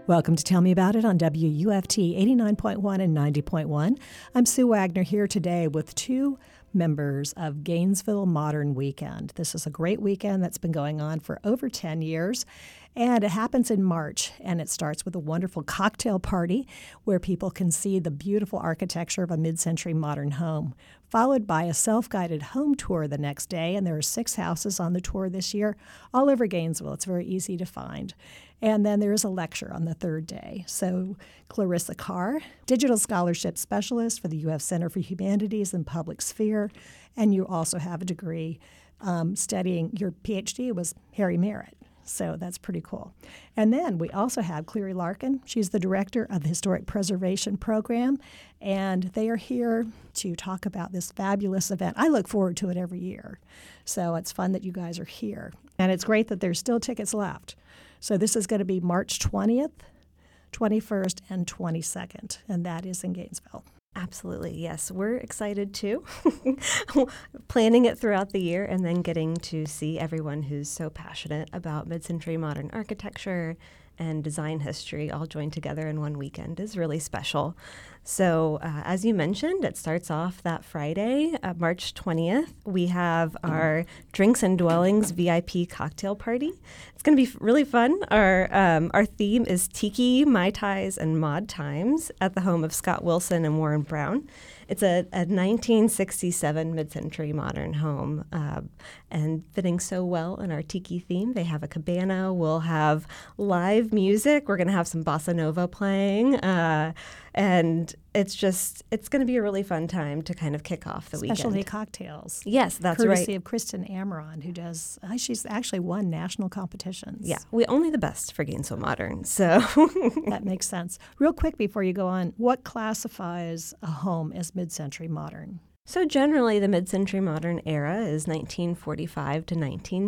Welcome to Tell Me About It on WUFT 89.1 and 90.1. I'm Sue Wagner here today with two members of Gainesville Modern Weekend. This is a great weekend that's been going on for over 10 years, and it happens in March, and it starts with a wonderful cocktail party where people can see the beautiful architecture of a mid-century modern home, followed by a self-guided home tour the next day, and there are 6 houses on the tour this year all over Gainesville. It's very easy to find. And then there is a lecture on the third day. So Clarissa Carr, Digital Scholarship Specialist for the UF Center for Humanities and Public Sphere, and you also have a degree studying, your PhD was Harry Merritt. So that's pretty cool. And then we also have Cleary Larkin. She's the director of the Historic Preservation Program, and they are here to talk about this fabulous event. I look forward to it every year. So it's fun that you guys are here. And it's great that there's still tickets left. So this is going to be March 20th, 21st, and 22nd, and that is in Gainesville. Absolutely, yes. We're excited too. Planning it throughout the year and then getting to see everyone who's so passionate about mid-century modern architecture and design history all joined together in one weekend is really special. So as you mentioned, it starts off that Friday, March 20th. We have our Drinks and Dwellings VIP cocktail party. It's going to be really fun. Our theme is Tiki, Mai Tais, and Mod Times at the home of Scott Wilson and Warren Brown. It's a 1967 mid-century modern home and fitting so well in our tiki theme. They have a cabana. We'll have live music. We're going to have some bossa nova playing. And it's going to be a really fun time to kind of kick off the weekend. Specialty cocktails. Yes, that's courtesy right. Courtesy of Kristen Amaron, who does, she's actually won national competitions. Yeah, we only the best for Gainesville Modern, so. That makes sense. Real quick before you go on, what classifies a home as mid-century modern? So generally, the mid-century modern era is 1945 to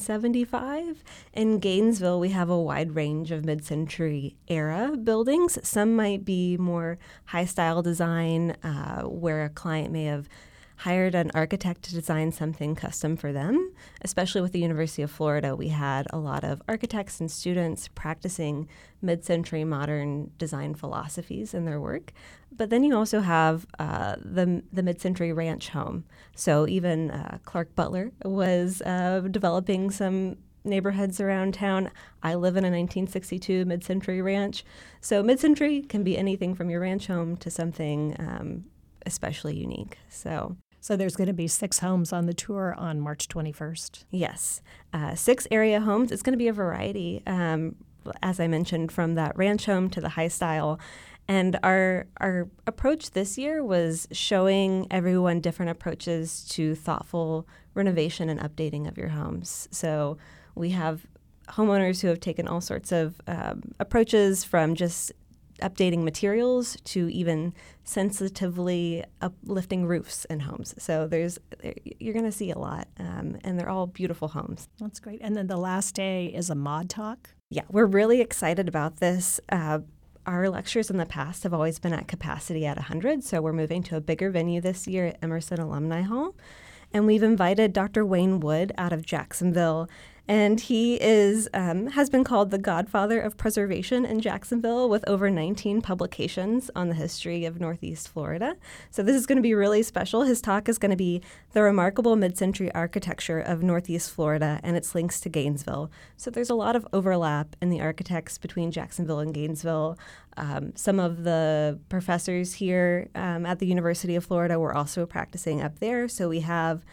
1975. In Gainesville, we have a wide range of mid-century era buildings. Some might be more high-style design, where a client may have hired an architect to design something custom for them. Especially with the University of Florida, we had a lot of architects and students practicing mid-century modern design philosophies in their work. But then you also have the mid-century ranch home. So even Clark Butler was developing some neighborhoods around town. I live in a 1962 mid-century ranch. So mid-century can be anything from your ranch home to something especially unique. So there's going to be 6 homes on the tour on March 21st. Yes, 6 area homes. It's going to be a variety, as I mentioned, from that ranch home to the high style. And our approach this year was showing everyone different approaches to thoughtful renovation and updating of your homes. So we have homeowners who have taken all sorts of approaches, from just updating materials to even sensitively uplifting roofs in homes. So you're going to see a lot, and they're all beautiful homes. That's great. And then the last day is a mod talk. Yeah, we're really excited about this. Our lectures in the past have always been at capacity at 100, so we're moving to a bigger venue this year at Emerson Alumni Hall. And we've invited Dr. Wayne Wood out of Jacksonville. And he has been called the godfather of preservation in Jacksonville, with over 19 publications on the history of Northeast Florida. So this is going to be really special. His talk is going to be The Remarkable Mid-Century Architecture of Northeast Florida and Its Links to Gainesville. So there's a lot of overlap in the architects between Jacksonville and Gainesville. Some of the professors here at the University of Florida were also practicing up there. So we have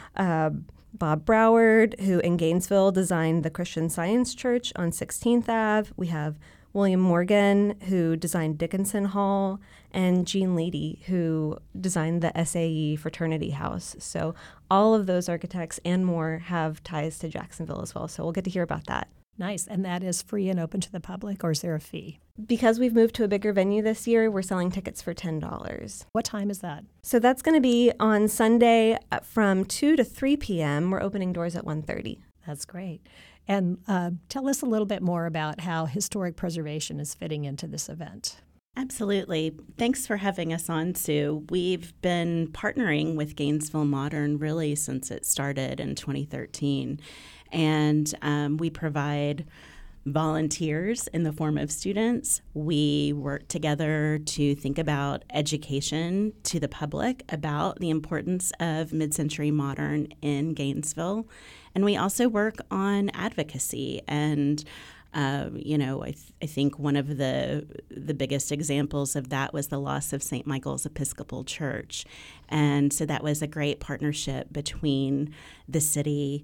Bob Broward, who in Gainesville designed the Christian Science Church on 16th Ave. We have William Morgan, who designed Dickinson Hall, and Jean Leedy, who designed the SAE Fraternity House. So all of those architects and more have ties to Jacksonville as well. So we'll get to hear about that. Nice. And that is free and open to the public, or is there a fee? Because we've moved to a bigger venue this year, we're selling tickets for $10. What time is that? So that's going to be on Sunday from 2 to 3 p.m. We're opening doors at 1:30. That's great. And tell us a little bit more about how historic preservation is fitting into this event. Absolutely. Thanks for having us on, Sue. We've been partnering with Gainesville Modern really since it started in 2013. And we provide volunteers in the form of students. We work together to think about education to the public about the importance of mid-century modern in Gainesville. And we also work on advocacy. And I think one of the biggest examples of that was the loss of St. Michael's Episcopal Church. And so that was a great partnership between the city,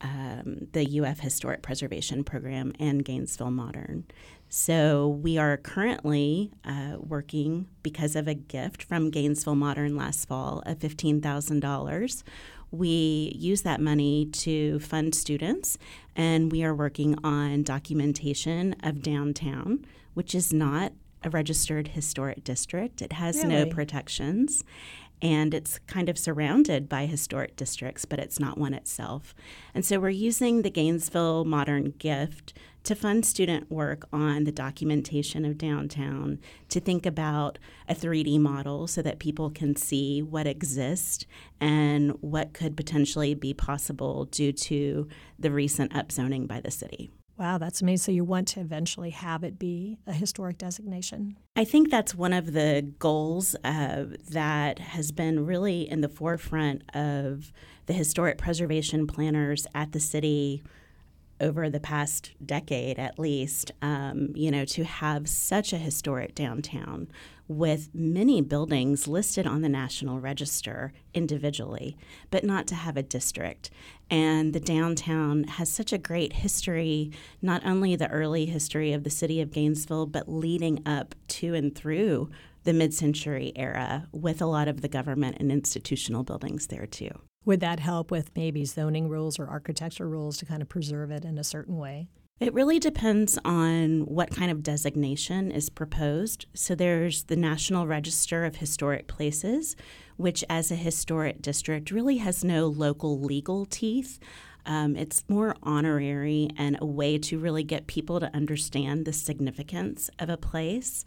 the UF Historic Preservation Program, and Gainesville Modern. So we are currently working, because of a gift from Gainesville Modern last fall of $15,000. We use that money to fund students, and we are working on documentation of downtown, which is not a registered historic district. It has no protections, and it's kind of surrounded by historic districts, but it's not one itself. And so we're using the Gainesville Modern gift to fund student work on the documentation of downtown, to think about a 3D model so that people can see what exists and what could potentially be possible due to the recent upzoning by the city. Wow, that's amazing. So you want to eventually have it be a historic designation? I think that's one of the goals that has been really in the forefront of the historic preservation planners at the city over the past decade at least, to have such a historic downtown with many buildings listed on the National Register individually, but not to have a district. And the downtown has such a great history, not only the early history of the city of Gainesville, but leading up to and through the mid-century era with a lot of the government and institutional buildings there too. Would that help with maybe zoning rules or architecture rules to kind of preserve it in a certain way? It really depends on what kind of designation is proposed. So there's the National Register of Historic Places, which as a historic district really has no local legal teeth. It's more honorary and a way to really get people to understand the significance of a place.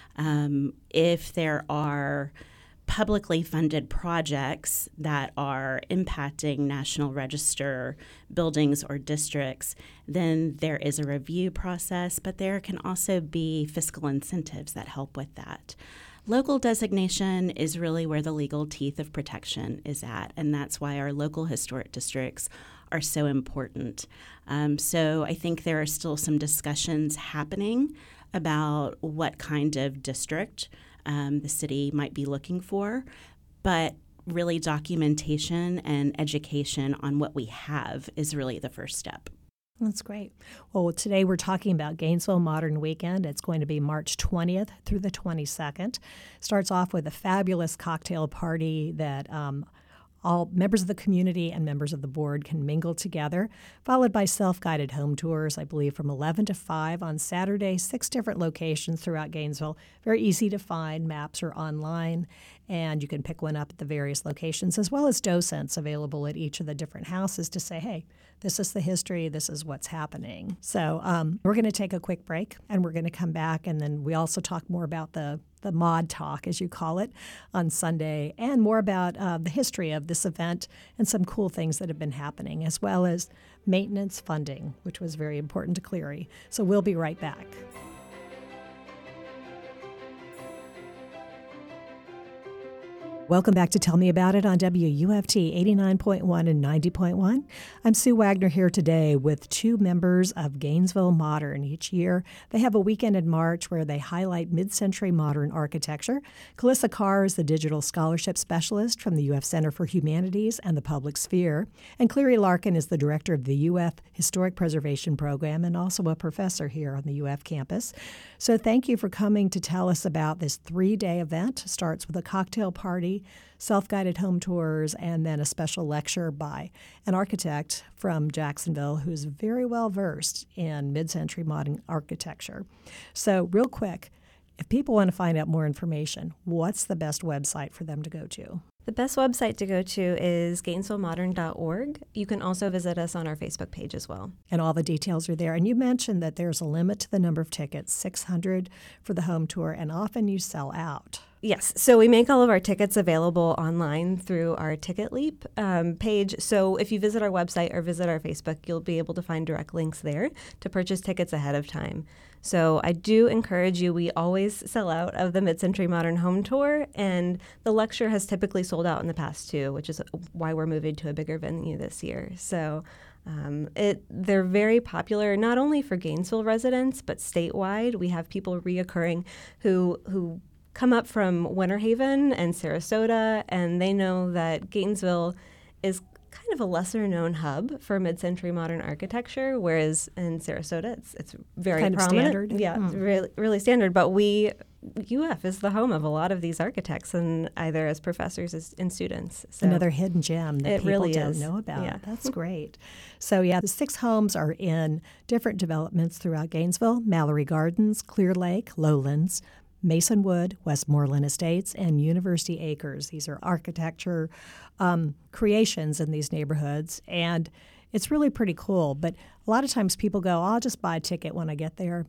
If there are publicly funded projects that are impacting National Register buildings or districts, then there is a review process, but there can also be fiscal incentives that help with that. Local designation is really where the legal teeth of protection is at, and that's why our local historic districts are so important. So I think there are still some discussions happening about what kind of district the city might be looking for, but really documentation and education on what we have is really the first step. That's great. Well, today we're talking about Gainesville Modern Weekend. It's going to be March 20th through the 22nd. Starts off with a fabulous cocktail party that all members of the community and members of the board can mingle together, followed by self-guided home tours, I believe, from 11 to 5 on Saturday, 6 different locations throughout Gainesville. Very easy to find. Maps are online, and you can pick one up at the various locations, as well as docents available at each of the different houses to say, hey, this is the history, this is what's happening. So we're going to take a quick break, and we're going to come back, and then we also talk more about the Mod Talk, as you call it, on Sunday, and more about the history of this event and some cool things that have been happening, as well as maintenance funding, which was very important to Cleary. So we'll be right back. Welcome back to Tell Me About It on WUFT 89.1 and 90.1. I'm Sue Wagner here today with 2 members of Gainesville Modern. Each year, they have a weekend in March where they highlight mid-century modern architecture. Calissa Carr is the Digital Scholarship Specialist from the UF Center for Humanities and the Public Sphere. And Cleary Larkin is the Director of the UF Historic Preservation Program and also a professor here on the UF campus. So thank you for coming to tell us about this 3-day event. It starts with a cocktail party, self-guided home tours, and then a special lecture by an architect from Jacksonville who's very well versed in mid-century modern architecture. So real quick, if people want to find out more information, what's the best website for them to go to? The best website to go to is GainesvilleModern.org. You can also visit us on our Facebook page as well. And all the details are there. And you mentioned that there's a limit to the number of tickets, 600 for the home tour, and often you sell out. Yes. So we make all of our tickets available online through our Ticket Leap page. So if you visit our website or visit our Facebook, you'll be able to find direct links there to purchase tickets ahead of time. So I do encourage you. We always sell out of the Mid-Century Modern Home Tour, and the lecture has typically sold out in the past too, which is why we're moving to a bigger venue this year. So they're very popular, not only for Gainesville residents, but statewide. We have people reoccurring who come up from Winter Haven and Sarasota, and they know that Gainesville is kind of a lesser-known hub for mid-century modern architecture, whereas in Sarasota it's very kind prominent. of standard. Yeah, it's really standard. But UF is the home of a lot of these architects, and either as professors and students. So another hidden gem that people really don't is. know about. Yeah. That's great. So yeah, the 6 homes are in different developments throughout Gainesville: Mallory Gardens, Clear Lake, Lowlands, Masonwood, Westmoreland Estates, and University Acres. These are architecture creations in these neighborhoods, and it's really pretty cool. But a lot of times people go, I'll just buy a ticket when I get there.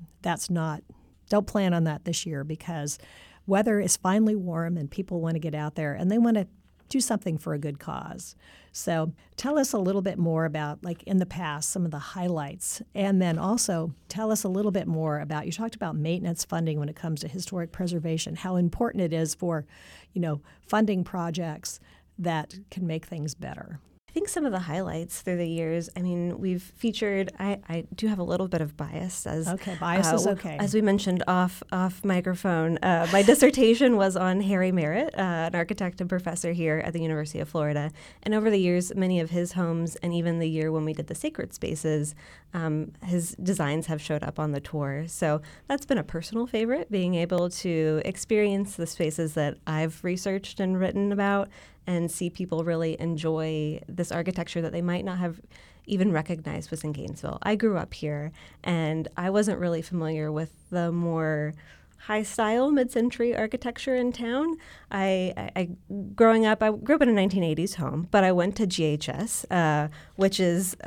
Don't plan on that this year, because weather is finally warm and people want to get out there and they want to do something for a good cause. So tell us a little bit more about, like in the past, some of the highlights. And then also tell us a little bit more about, you talked about maintenance funding when it comes to historic preservation, how important it is for, funding projects that can make things better. I think some of the highlights through the years, we've featured, I do have a little bit of bias. Bias is okay. As we mentioned off microphone, my dissertation was on Harry Merritt, an architect and professor here at the University of Florida. And over the years, many of his homes, and even the year when we did the Sacred Spaces, his designs have showed up on the tour. So that's been a personal favorite, being able to experience the spaces that I've researched and written about, and see people really enjoy this architecture that they might not have even recognized was in Gainesville. I grew up here, and I wasn't really familiar with the more high-style mid-century architecture in town. Growing up, I grew up in a 1980s home, but I went to GHS, which is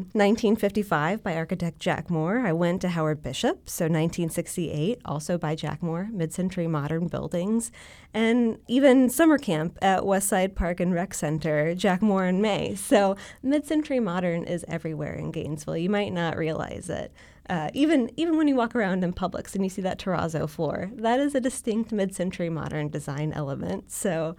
1955 by architect Jack Moore. I went to Howard Bishop, so 1968, also by Jack Moore, mid-century modern buildings. And even summer camp at Westside Park and Rec Center, Jack Moore and May. So mid-century modern is everywhere in Gainesville. You might not realize it. Even when you walk around in Publix and you see that terrazzo floor, that is a distinct mid-century modern design element. So,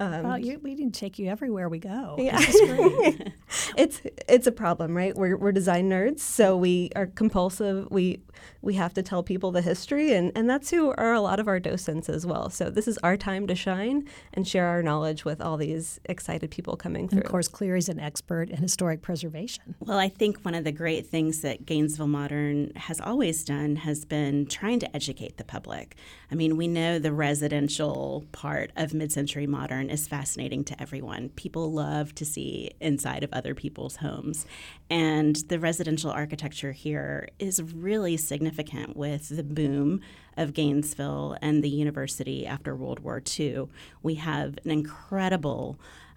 we need to take you everywhere we go. Yeah, that's great. It's a problem, right? We're design nerds, so we are compulsive. We have to tell people the history, and that's who are a lot of our docents as well. So this is our time to shine and share our knowledge with all these excited people coming through. And of course, Cleary's an expert in historic preservation. Well, I think one of the great things that Gainesville Modern has always done has been trying to educate the public. We know the residential part of mid-century modern is fascinating to everyone. People love to see inside of other people's homes. And the residential architecture here is really significant with the boom of Gainesville and the university after World War II. We have an incredible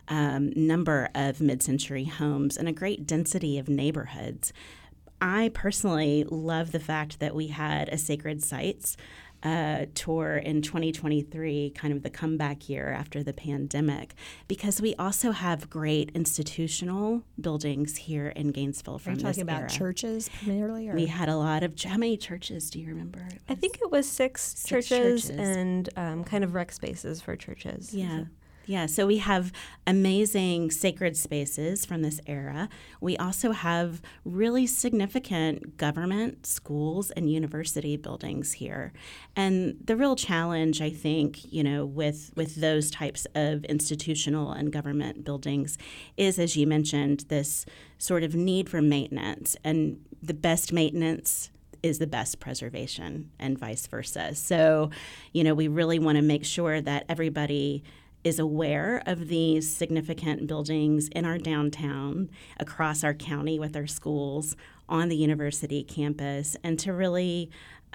number of mid-century homes and a great density of neighborhoods. I personally love the fact that we had a Sacred Sites tour in 2023, kind of the comeback year after the pandemic, because we also have great institutional buildings here in Gainesville from this era. Are you talking about churches primarily? Or? We had a lot of, how many churches do you remember? I think it was six churches and kind of rec spaces for churches. Yeah. Yeah, so we have amazing sacred spaces from this era. We also have really significant government, schools, and university buildings here. And the real challenge, I think, with those types of institutional and government buildings is, as you mentioned, this sort of need for maintenance. And the best maintenance is the best preservation, and vice versa. So, we really want to make sure that everybody is aware of these significant buildings in our downtown, across our county with our schools, on the university campus, and to really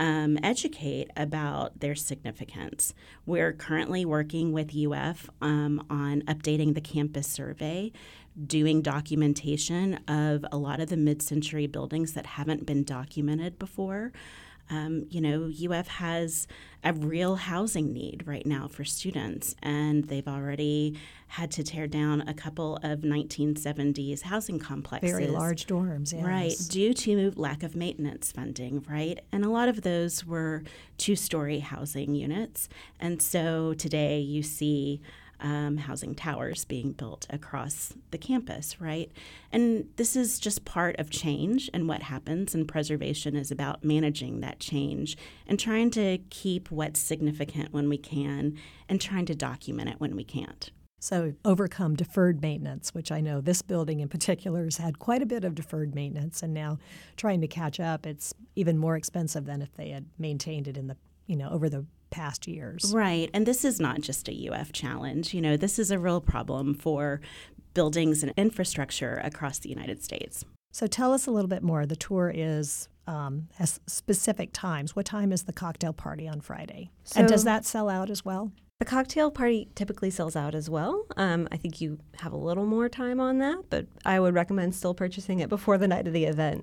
educate about their significance. We're currently working with UF on updating the campus survey, doing documentation of a lot of the mid-century buildings that haven't been documented before. UF has a real housing need right now for students, and they've already had to tear down a couple of 1970s housing complexes. Very large dorms, yes. Right, due to lack of maintenance funding, right? And a lot of those were two-story housing units. And so today you see housing towers being built across the campus, right? And this is just part of change, and what happens, and preservation is about managing that change and trying to keep what's significant when we can and trying to document it when we can't. So overcome deferred maintenance, which I know this building in particular has had quite a bit of deferred maintenance, and now trying to catch up, it's even more expensive than if they had maintained it in the, over the past years. Right. And this is not just a UF challenge. This is a real problem for buildings and infrastructure across the United States. So tell us a little bit more. The tour has specific times. What time is the cocktail party on Friday? And does that sell out as well? The cocktail party typically sells out as well. I think you have a little more time on that, but I would recommend still purchasing it before the night of the event.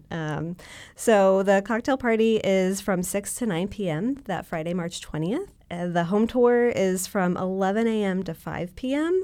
So the cocktail party is from 6 to 9 p.m. that Friday, March 20th. The home tour is from 11 a.m. to 5 p.m.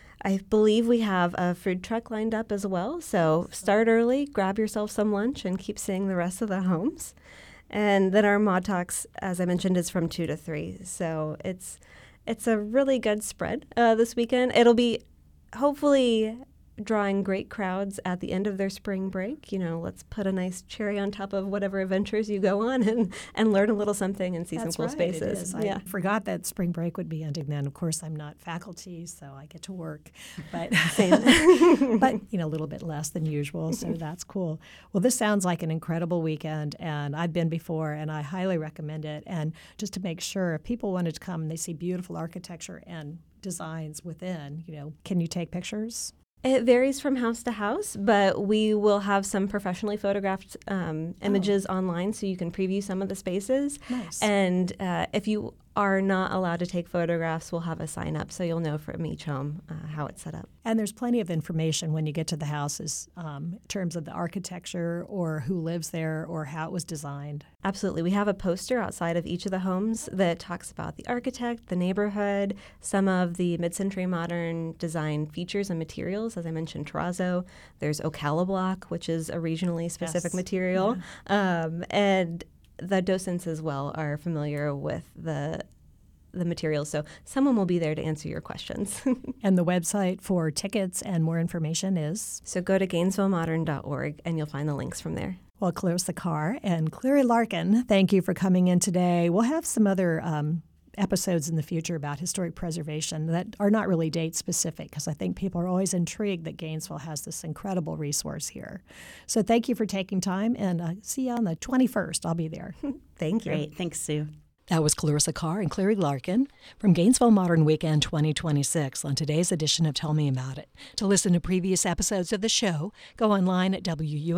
I believe we have a food truck lined up as well. So start early, grab yourself some lunch, and keep seeing the rest of the homes. And then our Mod Talks, as I mentioned, is from 2 to 3. So it's a really good spread this weekend. It'll be hopefully drawing great crowds at the end of their spring break. Let's put a nice cherry on top of whatever adventures you go on and learn a little something and see some cool spaces. It is. I forgot that spring break would be ending then. Of course, I'm not faculty, so I get to work. But Same. But a little bit less than usual, so that's cool. Well, this sounds like an incredible weekend, and I've been before, and I highly recommend it. And just to make sure, if people wanted to come and they see beautiful architecture and designs within, can you take pictures? It varies from house to house, but we will have some professionally photographed images online so you can preview some of the spaces. Nice. And if you are not allowed to take photographs, we'll have a sign up so you'll know from each home how it's set up. And there's plenty of information when you get to the houses in terms of the architecture or who lives there or how it was designed. Absolutely. We have a poster outside of each of the homes that talks about the architect, the neighborhood, some of the mid-century modern design features and materials. As I mentioned, terrazzo. There's Ocala block, which is a regionally specific material. Yeah. And the docents as well are familiar with the materials, so someone will be there to answer your questions. And the website for tickets and more information is? So go to GainesvilleModern.org and you'll find the links from there. Well, Clarissa Carr and Clary Larkin, thank you for coming in today. We'll have some other episodes in the future about historic preservation that are not really date specific, because I think people are always intrigued that Gainesville has this incredible resource here. So thank you for taking time, and see you on the 21st. I'll be there. Thank you. Great. Thanks, Sue. That was Clarissa Carr and Clary Larkin from Gainesville Modern Weekend 2026 on today's edition of Tell Me About It. To listen to previous episodes of the show, go online at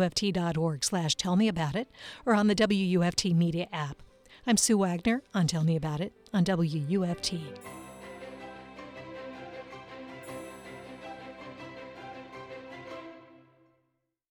wuft.org/tellmeaboutit or on the WUFT Media app. I'm Sue Wagner on Tell Me About It on WUFT.